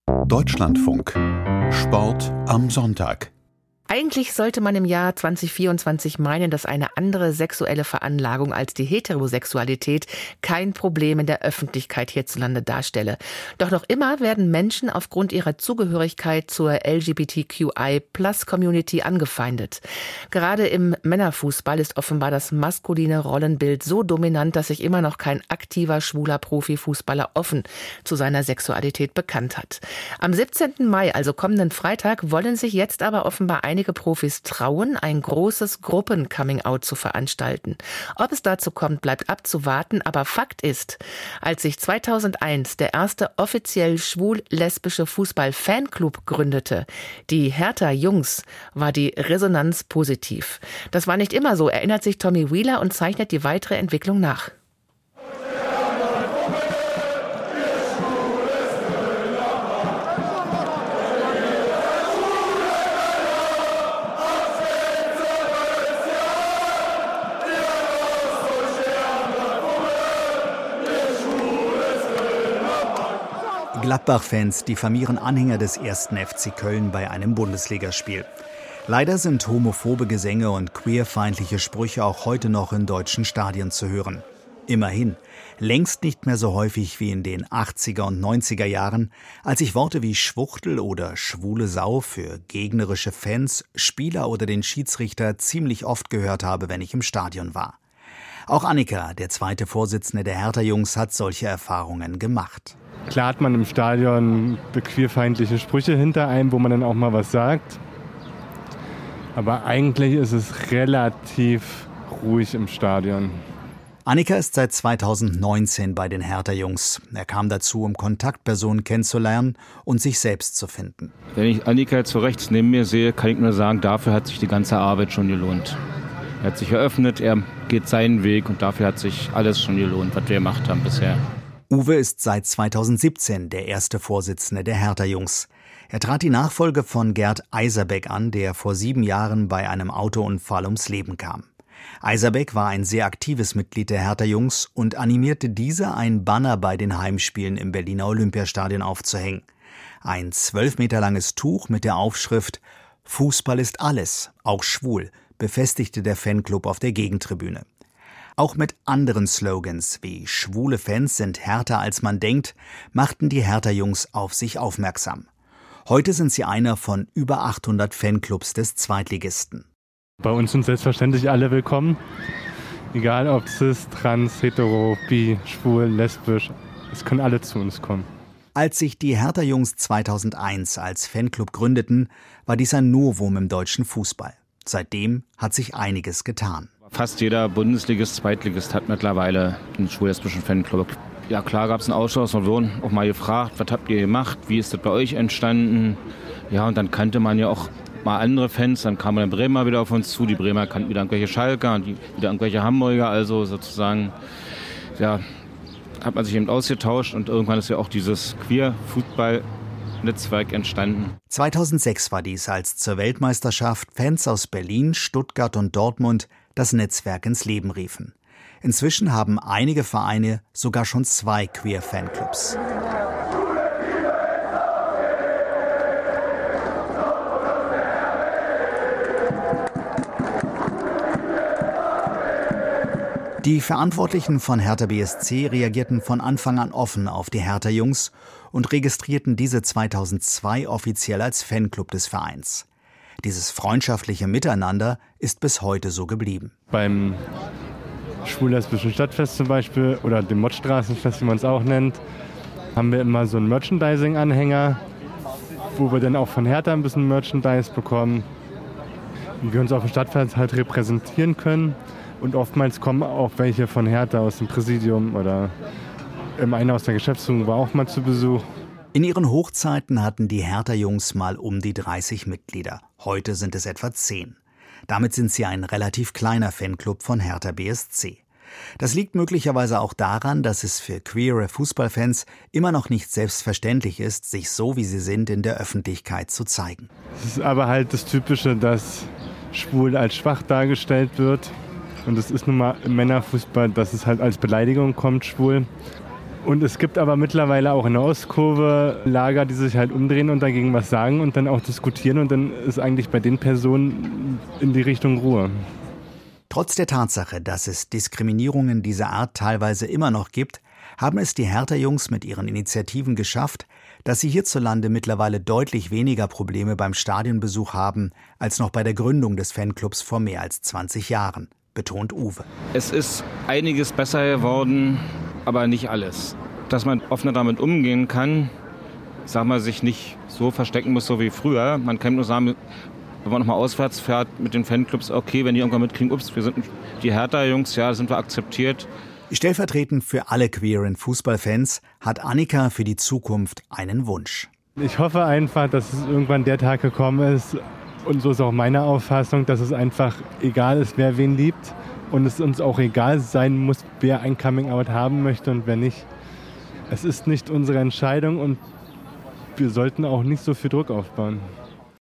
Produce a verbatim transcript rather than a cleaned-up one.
Deutschlandfunk. Sport am Sonntag. Eigentlich sollte man im Jahr zwanzig vierundzwanzig meinen, dass eine andere sexuelle Veranlagung als die Heterosexualität kein Problem in der Öffentlichkeit hierzulande darstelle. Doch noch immer werden Menschen aufgrund ihrer Zugehörigkeit zur L G B T Q I Plus Community angefeindet. Gerade im Männerfußball ist offenbar das maskuline Rollenbild so dominant, dass sich immer noch kein aktiver schwuler Profifußballer offen zu seiner Sexualität bekannt hat. Am siebzehnten Mai, also kommenden Freitag, wollen sich jetzt aber offenbar einige Einige Profis trauen, ein großes Gruppen-Coming-out zu veranstalten. Ob es dazu kommt, bleibt abzuwarten, aber Fakt ist, als sich zweitausendeins der erste offiziell schwul-lesbische Fußball-Fanclub gründete, die Hertha Jungs, war die Resonanz positiv. Das war nicht immer so, erinnert sich Tommy Wheeler und zeichnet die weitere Entwicklung nach. Gladbach-Fans diffamieren Anhänger des ersten F C Köln bei einem Bundesligaspiel. Leider sind homophobe Gesänge und queerfeindliche Sprüche auch heute noch in deutschen Stadien zu hören. Immerhin, längst nicht mehr so häufig wie in den achtziger und neunziger Jahren, als ich Worte wie Schwuchtel oder schwule Sau für gegnerische Fans, Spieler oder den Schiedsrichter ziemlich oft gehört habe, wenn ich im Stadion war. Auch Annika, der zweite Vorsitzende der Hertha-Jungs, hat solche Erfahrungen gemacht. Klar hat man im Stadion queerfeindliche Sprüche hinter einem, wo man dann auch mal was sagt. Aber eigentlich ist es relativ ruhig im Stadion. Annika ist seit zweitausendneunzehn bei den Hertha-Jungs. Er kam dazu, um Kontaktpersonen kennenzulernen und sich selbst zu finden. Wenn ich Annika jetzt so rechts neben mir sehe, kann ich nur sagen, dafür hat sich die ganze Arbeit schon gelohnt. Er hat sich eröffnet, er geht seinen Weg und dafür hat sich alles schon gelohnt, was wir gemacht haben bisher. Uwe ist seit zweitausendsiebzehn der erste Vorsitzende der Hertha-Jungs. Er trat die Nachfolge von Gerd Eiserbeck an, der vor sieben Jahren bei einem Autounfall ums Leben kam. Eiserbeck war ein sehr aktives Mitglied der Hertha-Jungs und animierte diese, ein Banner bei den Heimspielen im Berliner Olympiastadion aufzuhängen. Ein zwölf Meter langes Tuch mit der Aufschrift »Fußball ist alles, auch schwul«, befestigte der Fanclub auf der Gegentribüne. Auch mit anderen Slogans wie »Schwule Fans sind härter als man denkt« machten die Hertha-Jungs auf sich aufmerksam. Heute sind sie einer von über achthundert Fanclubs des Zweitligisten. Bei uns sind selbstverständlich alle willkommen. Egal ob cis, trans, hetero, bi, schwul, lesbisch. Es können alle zu uns kommen. Als sich die Hertha-Jungs zweitausendeins als Fanclub gründeten, war dies ein Novum im deutschen Fußball. Seitdem hat sich einiges getan. Fast jeder Bundesligist, Zweitligist hat mittlerweile einen schwul-lesbischen Fanclub. Ja, klar gab es einen Ausschuss, wir wurden auch mal gefragt, was habt ihr gemacht, wie ist das bei euch entstanden? Ja, und dann kannte man ja auch mal andere Fans, dann kamen dann Bremer wieder auf uns zu, die Bremer kannten wieder irgendwelche Schalker und die, wieder irgendwelche Hamburger, also sozusagen, ja, hat man sich eben ausgetauscht und irgendwann ist ja auch dieses Queer-Fußball Netzwerk entstanden. zweitausendsechs war dies, als zur Weltmeisterschaft Fans aus Berlin, Stuttgart und Dortmund das Netzwerk ins Leben riefen. Inzwischen haben einige Vereine sogar schon zwei Queer-Fanclubs. Die Verantwortlichen von Hertha B S C reagierten von Anfang an offen auf die Hertha-Jungs und registrierten diese zweitausendzwei offiziell als Fanclub des Vereins. Dieses freundschaftliche Miteinander ist bis heute so geblieben. Beim schwul-lesbischen Stadtfest zum Beispiel oder dem Mottstraßenfest, wie man es auch nennt, haben wir immer so einen Merchandising-Anhänger, wo wir dann auch von Hertha ein bisschen Merchandise bekommen und wir uns auf dem Stadtfest halt repräsentieren können. Und oftmals kommen auch welche von Hertha aus dem Präsidium oder einer aus der Geschäftsführung war auch mal zu Besuch. In ihren Hochzeiten hatten die Hertha-Jungs mal um die dreißig Mitglieder. Heute sind es etwa zehn. Damit sind sie ein relativ kleiner Fanclub von Hertha B S C. Das liegt möglicherweise auch daran, dass es für queere Fußballfans immer noch nicht selbstverständlich ist, sich so wie sie sind in der Öffentlichkeit zu zeigen. Es ist aber halt das Typische, dass schwul als schwach dargestellt wird. Und es ist nun mal im Männerfußball, dass es halt als Beleidigung kommt, schwul. Und es gibt aber mittlerweile auch in der Ostkurve Lager, die sich halt umdrehen und dagegen was sagen und dann auch diskutieren. Und dann ist eigentlich bei den Personen in die Richtung Ruhe. Trotz der Tatsache, dass es Diskriminierungen dieser Art teilweise immer noch gibt, haben es die Hertha-Jungs mit ihren Initiativen geschafft, dass sie hierzulande mittlerweile deutlich weniger Probleme beim Stadionbesuch haben, als noch bei der Gründung des Fanclubs vor mehr als zwanzig Jahren, betont Uwe. Es ist einiges besser geworden, aber nicht alles. Dass man offener damit umgehen kann, sag mal, sich nicht so verstecken muss, so wie früher. Man kann nur sagen, wenn man nochmal auswärts fährt mit den Fanclubs, okay, wenn die irgendwann mitkriegen, ups, wir sind die Hertha-Jungs, ja, sind wir akzeptiert. Stellvertretend für alle queeren Fußballfans hat Annika für die Zukunft einen Wunsch. Ich hoffe einfach, dass es irgendwann der Tag gekommen ist, und so ist auch meine Auffassung, dass es einfach egal ist, wer wen liebt und es uns auch egal sein muss, wer ein Coming-out haben möchte und wer nicht. Es ist nicht unsere Entscheidung und wir sollten auch nicht so viel Druck aufbauen.